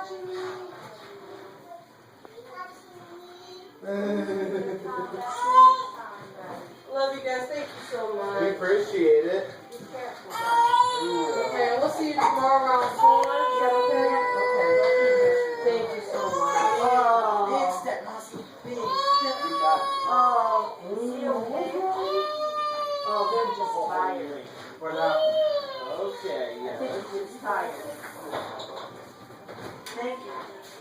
Love you guys. Thank you so much. We appreciate it. Okay, we'll see you tomorrow around 4. Is that okay? Okay. Thank you so much. Big step, Mossy. Big step. Oh, they're just tired. We're not. Okay, I think yeah. they're just tired. Thank you.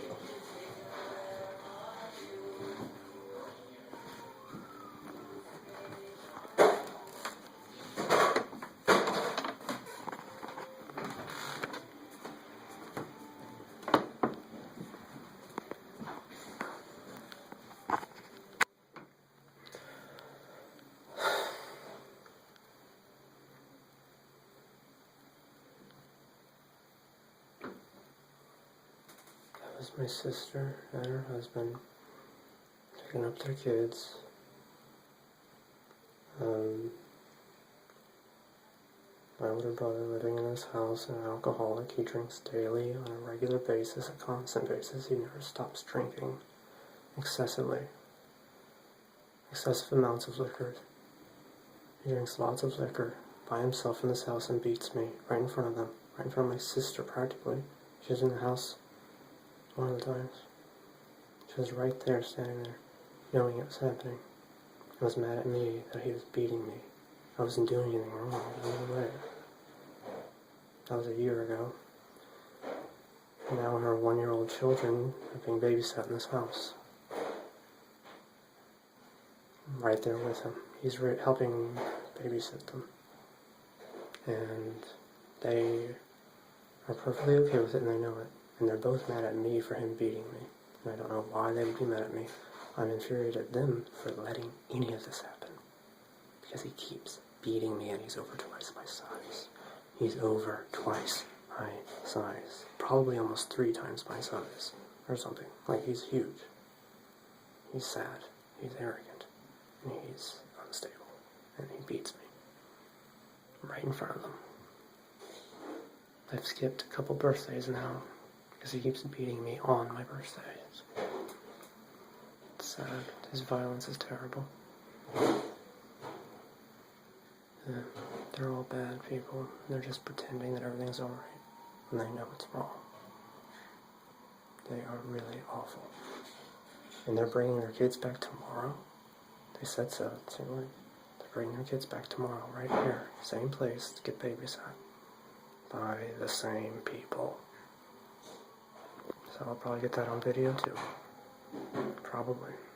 That was my sister and her husband picking up their kids. My older brother living in his house, an alcoholic. He drinks daily on a regular basis, a constant basis. He never stops drinking excessively. Excessive amounts of liquor. He drinks lots of liquor by himself in this house and beats me right in front of them, right in front of my sister practically. She was in the house one of the times. She was right there, standing there, knowing it was happening. He was mad at me that he was beating me. I wasn't doing anything wrong. No way. That was a year ago. And now her 1-year-old children are being babysat in this house. I'm right there with him. He's helping babysit them. And they are perfectly okay with it, and they know it. And they're both mad at me for him beating me. And I don't know why they would be mad at me. I'm infuriated at them for letting any of this happen. Because he keeps beating me, and he's over twice my size. He's over twice my size. Probably almost 3 times my size. Or something. Like, he's huge. He's sad. He's arrogant. And he's unstable. And he beats me. Right in front of them. I've skipped a couple birthdays now. Because he keeps beating me on my birthdays. It's sad. His violence is terrible. Yeah, they're all bad people. They're just pretending that everything's alright. And they know it's wrong. They are really awful. And they're bringing their kids back tomorrow. They said so. They're bringing their kids back tomorrow, right here. Same place to get babysat. By the same people. So I'll probably get that on video too. Probably.